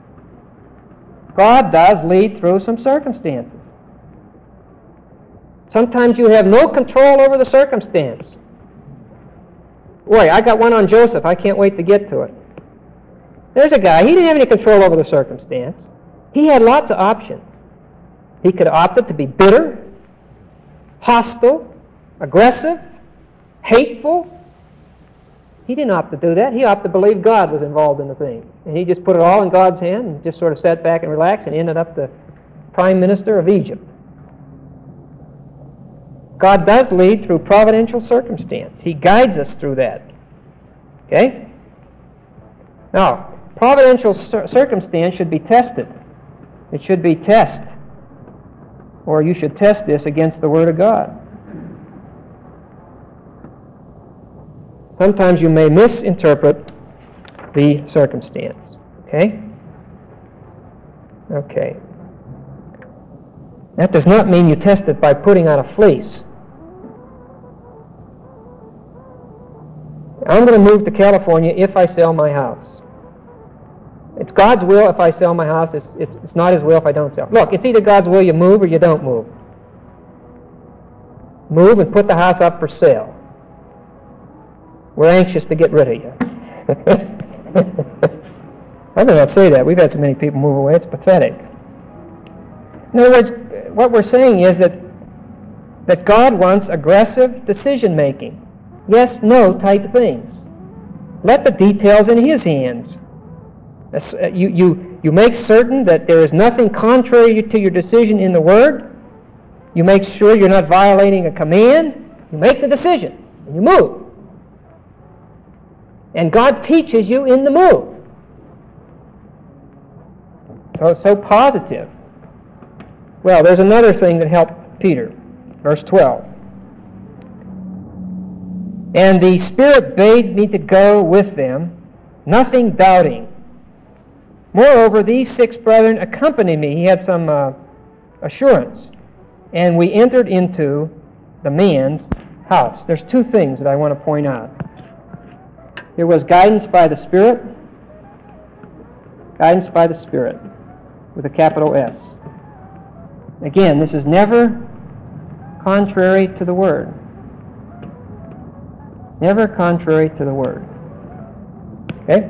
God does lead through some circumstances. Sometimes you have no control over the circumstance. Boy, I got one on Joseph. I can't wait to get to it. There's a guy, he didn't have any control over the circumstance. He had lots of options. He could have opted to be bitter, hostile, aggressive, hateful. He didn't opt to do that. He opted to believe God was involved in the thing. And he just put it all in God's hand and just sort of sat back and relaxed and ended up the Prime Minister of Egypt. God does lead through providential circumstance. He guides us through that. Okay? Now, providential cir- circumstance should be tested. It should be test. Or you should test this against the Word of God. Sometimes you may misinterpret the circumstance. Okay? Okay. That does not mean you test it by putting on a fleece. I'm going to move to California if I sell my house. It's God's will if I sell my house. It's, it's, it's not His will if I don't sell. Look, it's either God's will you move or you don't move. Move and put the house up for sale. We're anxious to get rid of you. I do not say that. We've had so many people move away. It's pathetic. In other words, what we're saying is that that God wants aggressive decision-making. Yes, no type things. Let the details in His hands. You, you, you make certain that there is nothing contrary to your decision in the Word. You make sure you're not violating a command. You make the decision, and you move. And God teaches you in the move. So it's so positive. Well, there's another thing that helped Peter. Verse twelve. And the Spirit bade me to go with them, nothing doubting. Moreover, these six brethren accompanied me. He had some uh, assurance. And we entered into the man's house. There's two things that I want to point out. There was guidance by the Spirit. Guidance by the Spirit, with a capital S. Again, this is never contrary to the Word. Never contrary to the Word. Okay?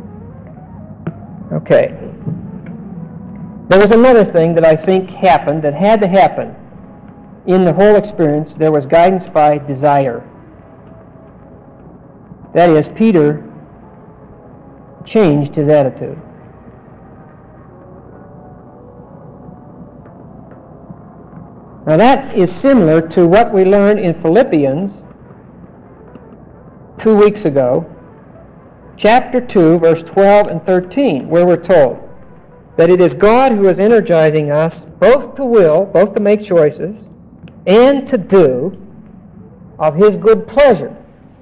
Okay. There was another thing that I think happened, that had to happen. In the whole experience, there was guidance by desire. That is, Peter changed his attitude. Now that is similar to what we learned in Philippians two weeks ago, chapter two, verse twelve and thirteen, where we're told that it is God who is energizing us both to will, both to make choices, and to do of His good pleasure.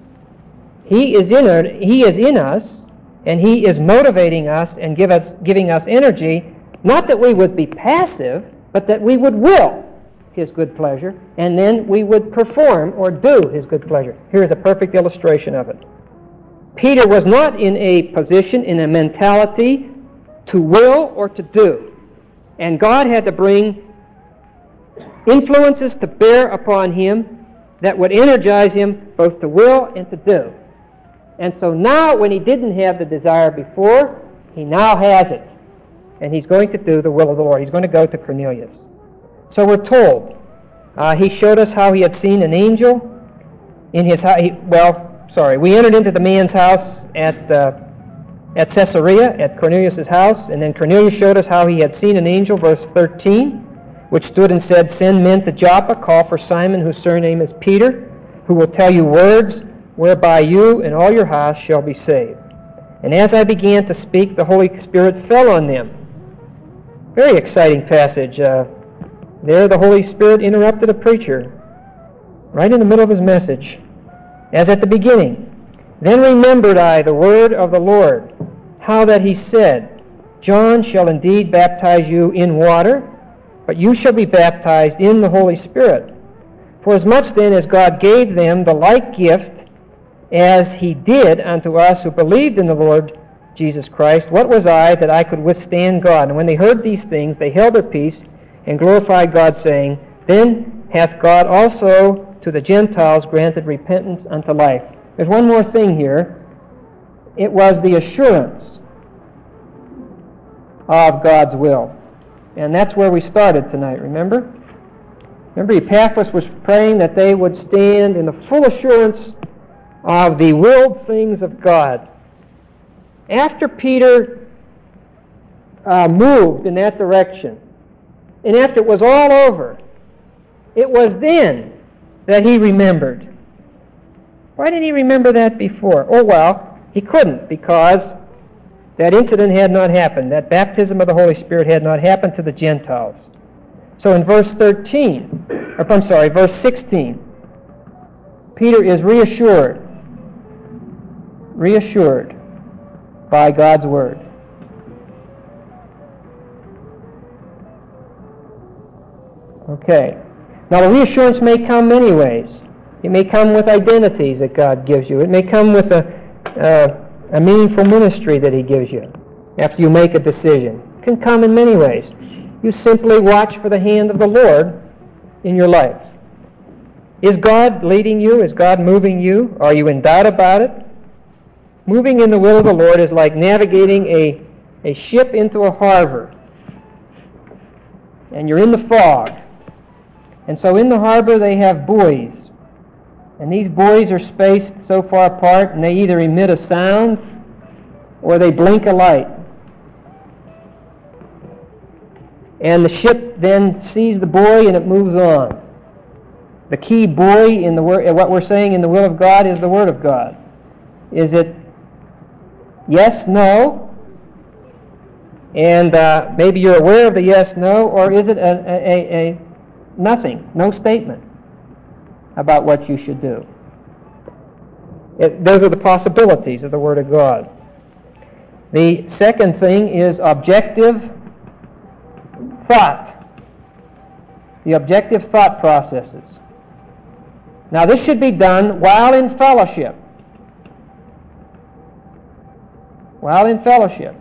He is in our, He is in us, and He is motivating us and give us, giving us energy, not that we would be passive, but that we would will His good pleasure, and then we would perform or do His good pleasure. Here's a perfect illustration of it. Peter was not in a position, in a mentality to will or to do. And God had to bring influences to bear upon him that would energize him both to will and to do. And so now, when he didn't have the desire before, he now has it. And he's going to do the will of the Lord. He's going to go to Cornelius. So we're told, uh, he showed us how he had seen an angel in his house. Well, sorry, we entered into the man's house at uh, at Caesarea, at Cornelius' house, and then Cornelius showed us how he had seen an angel, verse thirteen, which stood and said, "Send men to Joppa, call for Simon, whose surname is Peter, who will tell you words whereby you and all your house shall be saved." And as I began to speak, the Holy Spirit fell on them. Very exciting passage. Uh, there the Holy Spirit interrupted a preacher right in the middle of his message, as at the beginning. "Then remembered I the word of the Lord, how that he said, John shall indeed baptize you in water, but you shall be baptized in the Holy Spirit. For as much then as God gave them the like gift as he did unto us who believed in the Lord Jesus Christ, what was I that I could withstand God?" And when they heard these things, they held their peace and glorified God, saying, "Then hath God also to the Gentiles granted repentance unto life." There's one more thing here. It was the assurance of God's will. And that's where we started tonight, remember? Remember, Epaphras was praying that they would stand in the full assurance of the willed things of God. After Peter uh, moved in that direction, and after it was all over, it was then that he remembered. Why didn't he remember that before? Oh, well, he couldn't, because that incident had not happened. That baptism of the Holy Spirit had not happened to the Gentiles. So in verse thirteen, or I'm sorry, verse sixteen, Peter is reassured, reassured by God's word. Okay. Now the reassurance may come many ways. It may come with identities that God gives you. It may come with a, uh, a meaningful ministry that he gives you. after you make a decision. It can come in many ways. You simply watch for the hand of the Lord in your life. Is God leading you? Is God moving you? Are you in doubt about it? Moving in the will of the Lord is like navigating a, a ship into a harbor. And you're in the fog. And so in the harbor they have buoys. And these buoys are spaced so far apart, and they either emit a sound or they blink a light. And the ship then sees the buoy and it moves on. The key buoy in the word, what we're saying in the will of God is the Word of God. Is it yes, no? And uh, maybe you're aware of the yes, no, or is it a, a, a nothing, no statement about what you should do? It, those are the possibilities of the Word of God. The second thing is objective thought. The objective thought processes. Now this should be done while in fellowship. While in fellowship.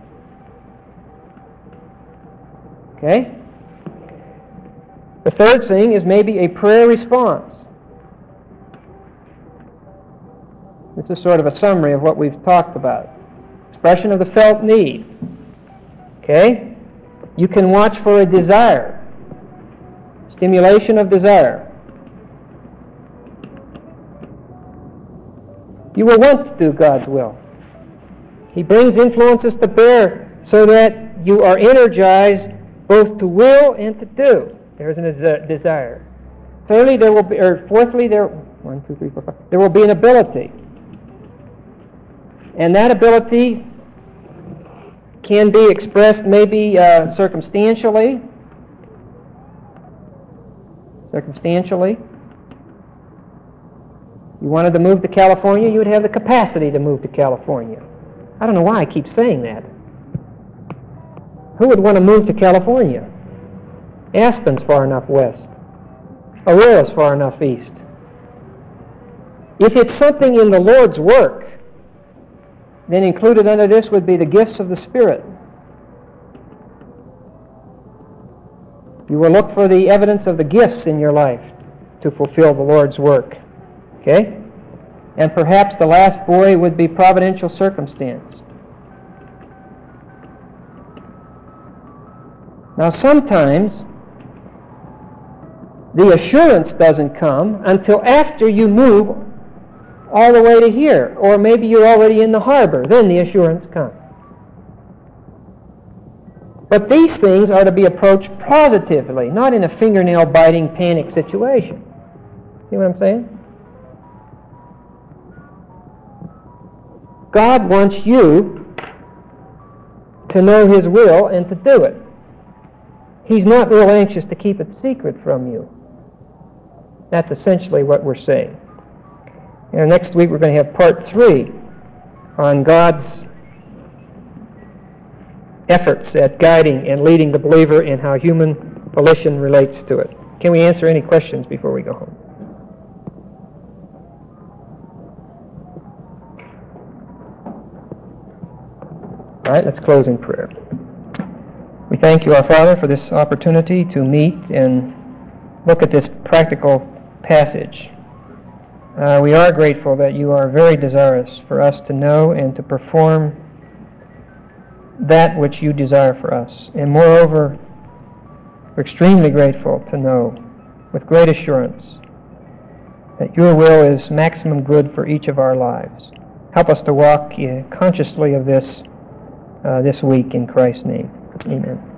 Okay? The third thing is maybe a prayer response. This is sort of a summary of what we've talked about. Expression of the felt need. Okay? You can watch for a desire. Stimulation of desire. You will want to do God's will. He brings influences to bear so that you are energized both to will and to do. There's a desire. Thirdly, there will be, or fourthly, there, one, two, three, four, five, there will be an ability. And that ability can be expressed maybe uh, circumstantially. Circumstantially. You wanted to move to California, you would have the capacity to move to California. I don't know why I keep saying that. Who would want to move to California? Aspen's far enough west. Aurora's far enough east. If it's something in the Lord's work, then included under this would be the gifts of the Spirit. You will look for the evidence of the gifts in your life to fulfill the Lord's work. Okay? And perhaps the last buoy would be providential circumstance. Now sometimes the assurance doesn't come until after you move all the way to here. Or maybe you're already in the harbor. Then the assurance comes. But these things are to be approached positively, not in a fingernail-biting panic situation. See what I'm saying? God wants you to know His will and to do it. He's not real anxious to keep it secret from you. That's essentially what we're saying. And next week we're going to have part three on God's efforts at guiding and leading the believer and how human volition relates to it. Can we answer any questions before we go home? All right, let's close in prayer. We thank you, our Father, for this opportunity to meet and look at this practical passage. Uh, we are grateful that you are very desirous for us to know and to perform that which you desire for us. And moreover, we're extremely grateful to know with great assurance that your will is maximum good for each of our lives. Help us to walk uh, consciously of this uh, this week in Christ's name. Amen.